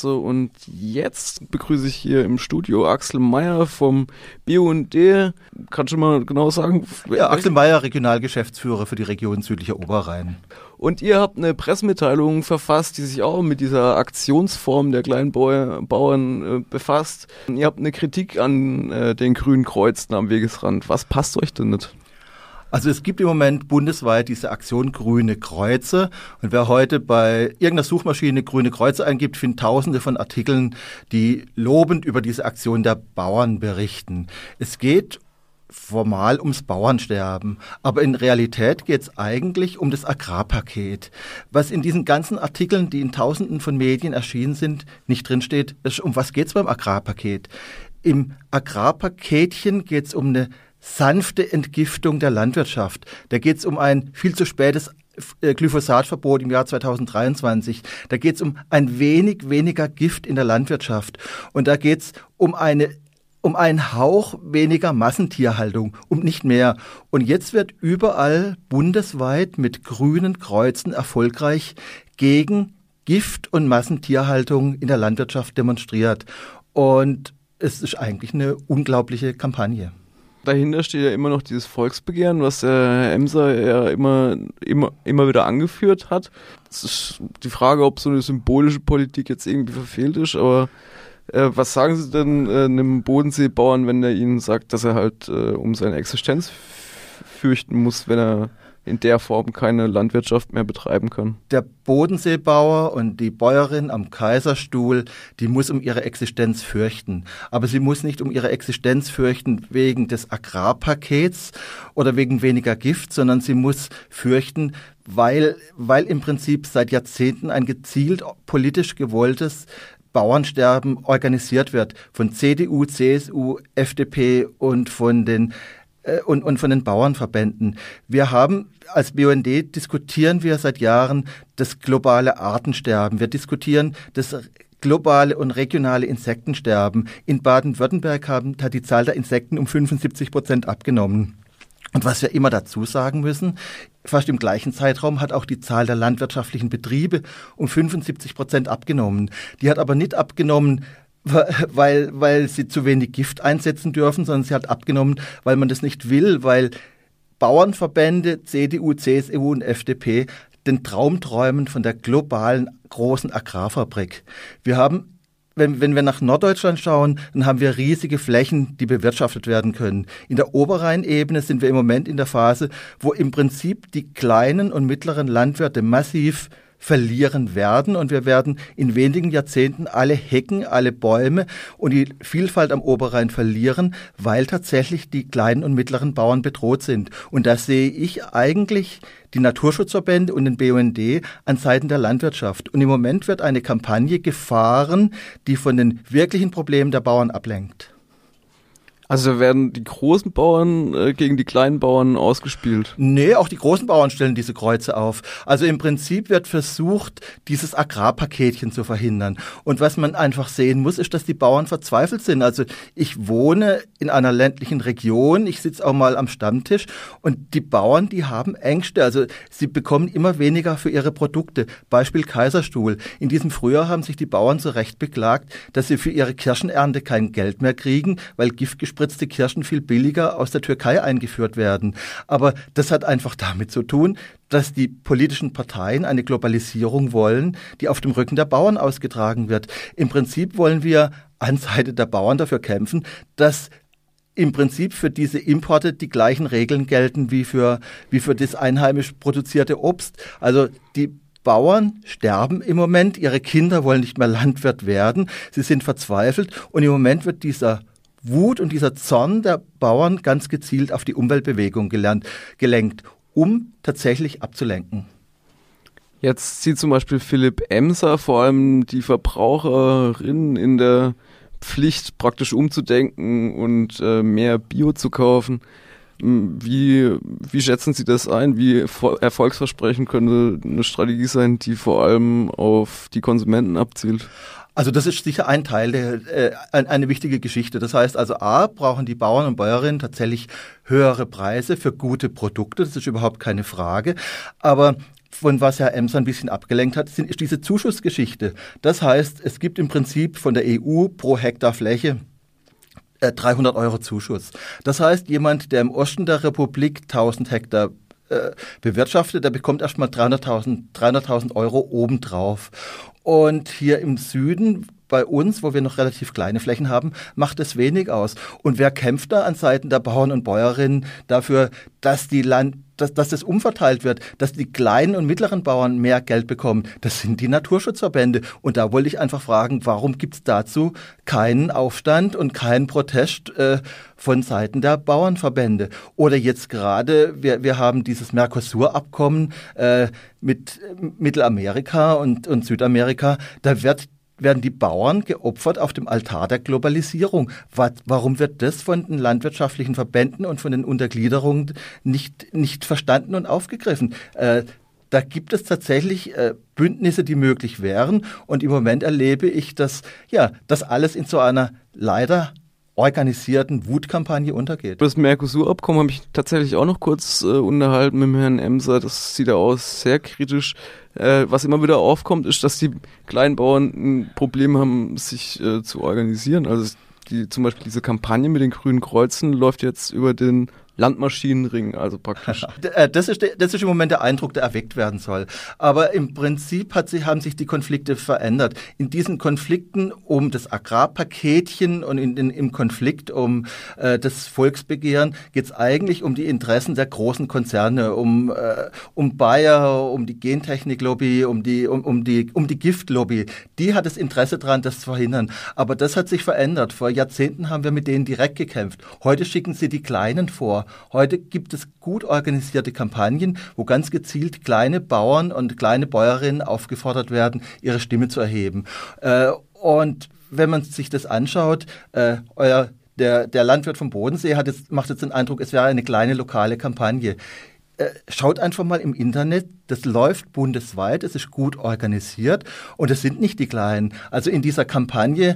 Kreuze. Und jetzt begrüße ich hier im Studio Axel Meyer vom BUND. Kannst du mal genau sagen? Ja, Axel Meyer, Regionalgeschäftsführer für die Region Südlicher Oberrhein. Und ihr habt eine Pressemitteilung verfasst, die sich auch mit dieser Aktionsform der kleinen Bauern befasst. Ihr habt eine Kritik an den grünen Kreuzen am Wegesrand. Was passt euch denn nicht? Also es gibt im Moment bundesweit diese Aktion Grüne Kreuze. Und wer heute bei irgendeiner Suchmaschine Grüne Kreuze eingibt, findet Tausende von Artikeln, die lobend über diese Aktion der Bauern berichten. Es geht formal ums Bauernsterben. Aber in Realität geht es eigentlich um das Agrarpaket. Was in diesen ganzen Artikeln, die in Tausenden von Medien erschienen sind, nicht drinsteht, ist, um was geht es beim Agrarpaket? Im Agrarpaketchen geht es um eine sanfte Entgiftung der Landwirtschaft. Da geht es um ein viel zu spätes Glyphosatverbot im Jahr 2023. Da geht es um ein wenig weniger Gift in der Landwirtschaft. Und da geht es um einen Hauch weniger Massentierhaltung, um nicht mehr. Und jetzt wird überall bundesweit mit grünen Kreuzen erfolgreich gegen Gift- und Massentierhaltung in der Landwirtschaft demonstriert. Und es ist eigentlich eine unglaubliche Kampagne. Dahinter steht ja immer noch dieses Volksbegehren, was der Herr Emser ja immer wieder angeführt hat. Es ist die Frage, ob so eine symbolische Politik jetzt irgendwie verfehlt ist, aber was sagen Sie denn einem Bodenseebauern, wenn er Ihnen sagt, dass er halt um seine Existenz fürchten muss, wenn er in der Form keine Landwirtschaft mehr betreiben kann? Der Bodenseebauer und die Bäuerin am Kaiserstuhl, die muss um ihre Existenz fürchten. Aber sie muss nicht um ihre Existenz fürchten wegen des Agrarpakets oder wegen weniger Gift, sondern sie muss fürchten, weil im Prinzip seit Jahrzehnten ein gezielt politisch gewolltes Bauernsterben organisiert wird von CDU, CSU, FDP und von den Bauernverbänden. Wir haben als BUND diskutieren wir seit Jahren das globale Artensterben. Wir diskutieren das globale und regionale Insektensterben. In Baden-Württemberg hat die Zahl der Insekten um 75% abgenommen. Und was wir immer dazu sagen müssen, fast im gleichen Zeitraum hat auch die Zahl der landwirtschaftlichen Betriebe um 75% abgenommen. Die hat aber nicht abgenommen, weil sie zu wenig Gift einsetzen dürfen, sondern sie hat abgenommen, weil man das nicht will, weil Bauernverbände, CDU, CSU und FDP den Traum träumen von der globalen großen Agrarfabrik. Wir haben, wenn wir nach Norddeutschland schauen, dann haben wir riesige Flächen, die bewirtschaftet werden können. In der Oberrheinebene sind wir im Moment in der Phase, wo im Prinzip die kleinen und mittleren Landwirte massiv verlieren werden und wir werden in wenigen Jahrzehnten alle Hecken, alle Bäume und die Vielfalt am Oberrhein verlieren, weil tatsächlich die kleinen und mittleren Bauern bedroht sind. Und da sehe ich eigentlich die Naturschutzverbände und den BUND an Seiten der Landwirtschaft. Und im Moment wird eine Kampagne gefahren, die von den wirklichen Problemen der Bauern ablenkt. Also werden die großen Bauern gegen die kleinen Bauern ausgespielt? Nee, auch die großen Bauern stellen diese Kreuze auf. Also im Prinzip wird versucht, dieses Agrarpaketchen zu verhindern. Und was man einfach sehen muss, ist, dass die Bauern verzweifelt sind. Also ich wohne in einer ländlichen Region, ich sitze auch mal am Stammtisch und die Bauern, die haben Ängste. Also sie bekommen immer weniger für ihre Produkte. Beispiel Kaiserstuhl. In diesem Frühjahr haben sich die Bauern zu Recht beklagt, dass sie für ihre Kirschenernte kein Geld mehr kriegen, weil giftgespritzte Kirschen viel billiger aus der Türkei eingeführt werden. Aber das hat einfach damit zu tun, dass die politischen Parteien eine Globalisierung wollen, die auf dem Rücken der Bauern ausgetragen wird. Im Prinzip wollen wir an Seite der Bauern dafür kämpfen, dass im Prinzip für diese Importe die gleichen Regeln gelten wie für das einheimisch produzierte Obst. Also die Bauern sterben im Moment, ihre Kinder wollen nicht mehr Landwirt werden, sie sind verzweifelt und im Moment wird dieser Wut und dieser Zorn der Bauern ganz gezielt auf die Umweltbewegung gelenkt, um tatsächlich abzulenken. Jetzt sieht zum Beispiel Philipp Emser vor allem die Verbraucherinnen in der Pflicht, praktisch umzudenken und mehr Bio zu kaufen. Wie schätzen Sie das ein? Wie erfolgsversprechend könnte eine Strategie sein, die vor allem auf die Konsumenten abzielt? Also das ist sicher ein Teil, eine wichtige Geschichte. Das heißt also A, brauchen die Bauern und Bäuerinnen tatsächlich höhere Preise für gute Produkte. Das ist überhaupt keine Frage. Aber von was Herr Emser ein bisschen abgelenkt hat, ist diese Zuschussgeschichte. Das heißt, es gibt im Prinzip von der EU pro Hektar Fläche 300 Euro Zuschuss. Das heißt, jemand, der im Osten der Republik 1000 Hektar bewirtschaftet, der bekommt erstmal 300.000 Euro obendrauf. Und hier im Süden bei uns, wo wir noch relativ kleine Flächen haben, macht es wenig aus. Und wer kämpft da an Seiten der Bauern und Bäuerinnen dafür, dass dass das umverteilt wird, dass die kleinen und mittleren Bauern mehr Geld bekommen? Das sind die Naturschutzverbände. Und da wollte ich einfach fragen, warum gibt es dazu keinen Aufstand und keinen Protest von Seiten der Bauernverbände? Oder jetzt gerade, wir haben dieses Mercosur-Abkommen mit Mittelamerika und Südamerika, werden die Bauern geopfert auf dem Altar der Globalisierung. Warum wird das von den landwirtschaftlichen Verbänden und von den Untergliederungen nicht verstanden und aufgegriffen? Da gibt es tatsächlich Bündnisse, die möglich wären. Und im Moment erlebe ich, dass das alles in so einer leider organisierten Wutkampagne untergeht. Das Mercosur-Abkommen habe ich tatsächlich auch noch kurz unterhalten mit dem Herrn Emser. Das sieht aus sehr kritisch. Was immer wieder aufkommt, ist, dass die Kleinbauern ein Problem haben, sich zu organisieren. Also zum Beispiel diese Kampagne mit den grünen Kreuzen läuft jetzt über den Landmaschinenring, also praktisch. Das ist im Moment der Eindruck, der erweckt werden soll. Aber im Prinzip haben sich die Konflikte verändert. In diesen Konflikten um das Agrarpaketchen und im Konflikt um das Volksbegehren geht es eigentlich um die Interessen der großen Konzerne, um Bayer, um die Gentechniklobby, um die Giftlobby. Die hat das Interesse daran, das zu verhindern. Aber das hat sich verändert. Vor Jahrzehnten haben wir mit denen direkt gekämpft. Heute schicken sie die Kleinen vor. Heute gibt es gut organisierte Kampagnen, wo ganz gezielt kleine Bauern und kleine Bäuerinnen aufgefordert werden, ihre Stimme zu erheben. Und wenn man sich das anschaut, der Landwirt vom Bodensee macht jetzt den Eindruck, es wäre eine kleine lokale Kampagne. Schaut einfach mal im Internet, das läuft bundesweit, es ist gut organisiert und es sind nicht die Kleinen. Also in dieser Kampagne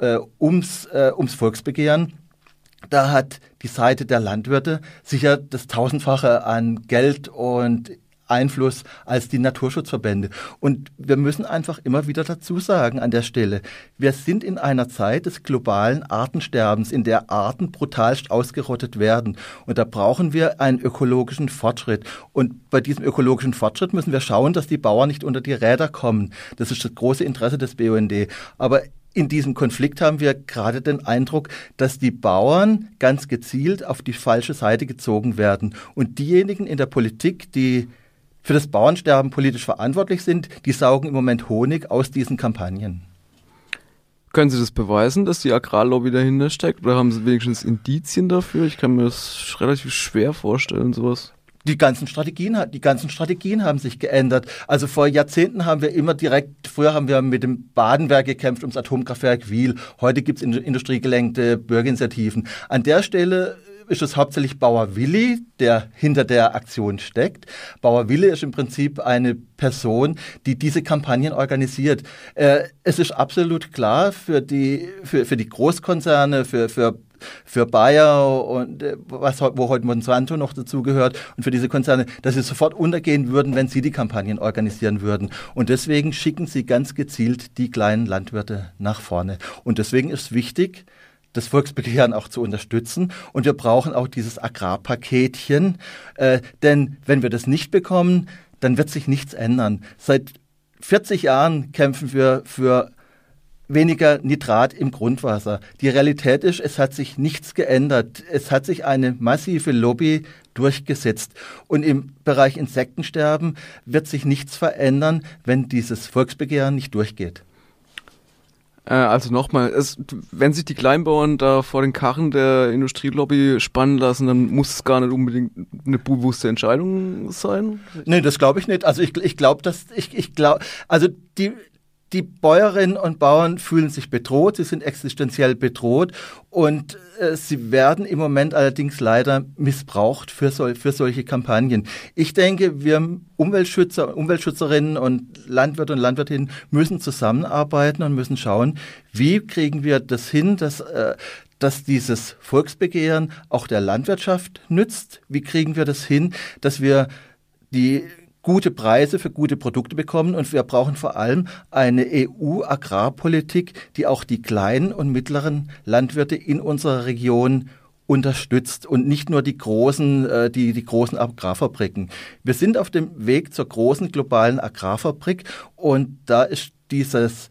ums Volksbegehren, da hat die Seite der Landwirte sicher das Tausendfache an Geld und Einfluss als die Naturschutzverbände. Und wir müssen einfach immer wieder dazu sagen an der Stelle, wir sind in einer Zeit des globalen Artensterbens, in der Arten brutalst ausgerottet werden. Und da brauchen wir einen ökologischen Fortschritt. Und bei diesem ökologischen Fortschritt müssen wir schauen, dass die Bauern nicht unter die Räder kommen. Das ist das große Interesse des BUND. Aber in diesem Konflikt haben wir gerade den Eindruck, dass die Bauern ganz gezielt auf die falsche Seite gezogen werden. Und diejenigen in der Politik, die für das Bauernsterben politisch verantwortlich sind, die saugen im Moment Honig aus diesen Kampagnen. Können Sie das beweisen, dass die Agrarlobby dahinter steckt? Oder haben Sie wenigstens Indizien dafür? Ich kann mir das relativ schwer vorstellen, sowas. Die ganzen Strategien haben sich geändert. Also vor Jahrzehnten haben wir früher haben wir mit dem Badenwerk gekämpft ums Atomkraftwerk Wiel. Heute gibt es industriegelenkte Bürgerinitiativen. An der Stelle ist es hauptsächlich Bauer Willi, der hinter der Aktion steckt. Bauer Willi ist im Prinzip eine Person, die diese Kampagnen organisiert. Es ist absolut klar für die Großkonzerne, für Bayer und wo heute Monsanto noch dazugehört und für diese Konzerne, dass sie sofort untergehen würden, wenn sie die Kampagnen organisieren würden. Und deswegen schicken sie ganz gezielt die kleinen Landwirte nach vorne. Und deswegen ist wichtig, das Volksbegehren auch zu unterstützen. Und wir brauchen auch dieses Agrarpaketchen, denn wenn wir das nicht bekommen, dann wird sich nichts ändern. Seit 40 Jahren kämpfen wir für weniger Nitrat im Grundwasser. Die Realität ist, es hat sich nichts geändert. Es hat sich eine massive Lobby durchgesetzt. Und im Bereich Insektensterben wird sich nichts verändern, wenn dieses Volksbegehren nicht durchgeht. Also nochmal, wenn sich die Kleinbauern da vor den Karren der Industrielobby spannen lassen, dann muss es gar nicht unbedingt eine bewusste Entscheidung sein? Nee, das glaube ich nicht. Also ich glaube, also die Bäuerinnen und Bauern fühlen sich bedroht, sie sind existenziell bedroht und sie werden im Moment allerdings leider missbraucht für solche Kampagnen. Ich denke, wir Umweltschützerinnen und Landwirte und Landwirtinnen müssen zusammenarbeiten und müssen schauen, wie kriegen wir das hin, dass dieses Volksbegehren auch der Landwirtschaft nützt? Wie kriegen wir das hin, dass wir die gute Preise für gute Produkte bekommen und wir brauchen vor allem eine EU-Agrarpolitik, die auch die kleinen und mittleren Landwirte in unserer Region unterstützt und nicht nur die großen, die großen Agrarfabriken. Wir sind auf dem Weg zur großen globalen Agrarfabrik und da ist dieses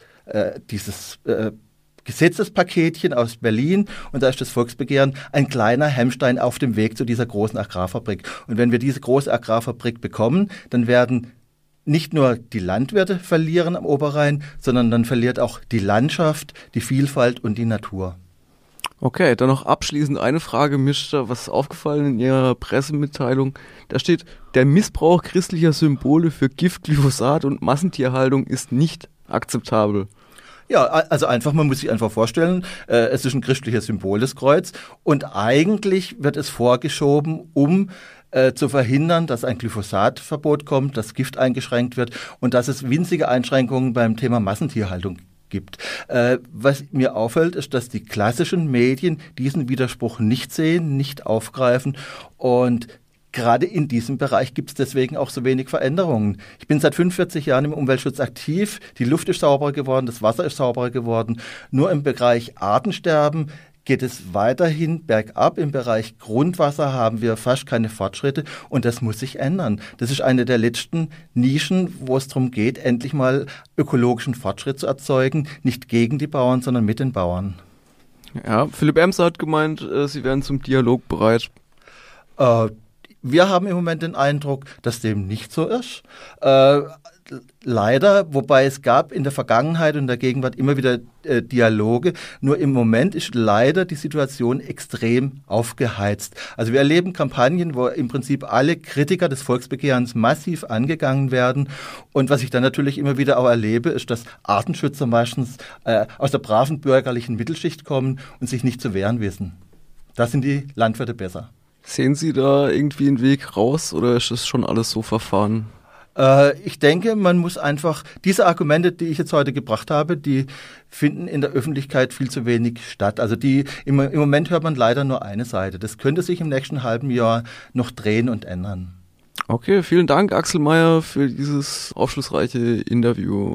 Gesetzespaketchen aus Berlin und da ist das Volksbegehren ein kleiner Hemmstein auf dem Weg zu dieser großen Agrarfabrik. Und wenn wir diese große Agrarfabrik bekommen, dann werden nicht nur die Landwirte verlieren am Oberrhein, sondern dann verliert auch die Landschaft, die Vielfalt und die Natur. Okay, dann noch abschließend eine Frage, mir ist da was aufgefallen in Ihrer Pressemitteilung. Da steht, der Missbrauch christlicher Symbole für Gift, Glyphosat und Massentierhaltung ist nicht akzeptabel. Ja, also man muss sich einfach vorstellen, es ist ein christliches Symbol, das Kreuz, und eigentlich wird es vorgeschoben, um zu verhindern, dass ein Glyphosatverbot kommt, dass Gift eingeschränkt wird und dass es winzige Einschränkungen beim Thema Massentierhaltung gibt. Was mir auffällt, ist, dass die klassischen Medien diesen Widerspruch nicht sehen, nicht aufgreifen und gerade in diesem Bereich gibt es deswegen auch so wenig Veränderungen. Ich bin seit 45 Jahren im Umweltschutz aktiv. Die Luft ist sauberer geworden, das Wasser ist sauberer geworden. Nur im Bereich Artensterben geht es weiterhin bergab. Im Bereich Grundwasser haben wir fast keine Fortschritte und das muss sich ändern. Das ist eine der letzten Nischen, wo es darum geht, endlich mal ökologischen Fortschritt zu erzeugen, nicht gegen die Bauern, sondern mit den Bauern. Ja, Philipp Emser hat gemeint, Sie wären zum Dialog bereit. Wir haben im Moment den Eindruck, dass dem nicht so ist. Leider, wobei es gab in der Vergangenheit und in der Gegenwart immer wieder Dialoge. Nur im Moment ist leider die Situation extrem aufgeheizt. Also wir erleben Kampagnen, wo im Prinzip alle Kritiker des Volksbegehrens massiv angegangen werden. Und was ich dann natürlich immer wieder auch erlebe, ist, dass Artenschützer meistens aus der braven bürgerlichen Mittelschicht kommen und sich nicht zu wehren wissen. Da sind die Landwirte besser. Sehen Sie da irgendwie einen Weg raus oder ist das schon alles so verfahren? Ich denke, man muss einfach, diese Argumente, die ich jetzt heute gebracht habe, die finden in der Öffentlichkeit viel zu wenig statt. Also im Moment hört man leider nur eine Seite. Das könnte sich im nächsten halben Jahr noch drehen und ändern. Okay, vielen Dank, Axel Meyer, für dieses aufschlussreiche Interview.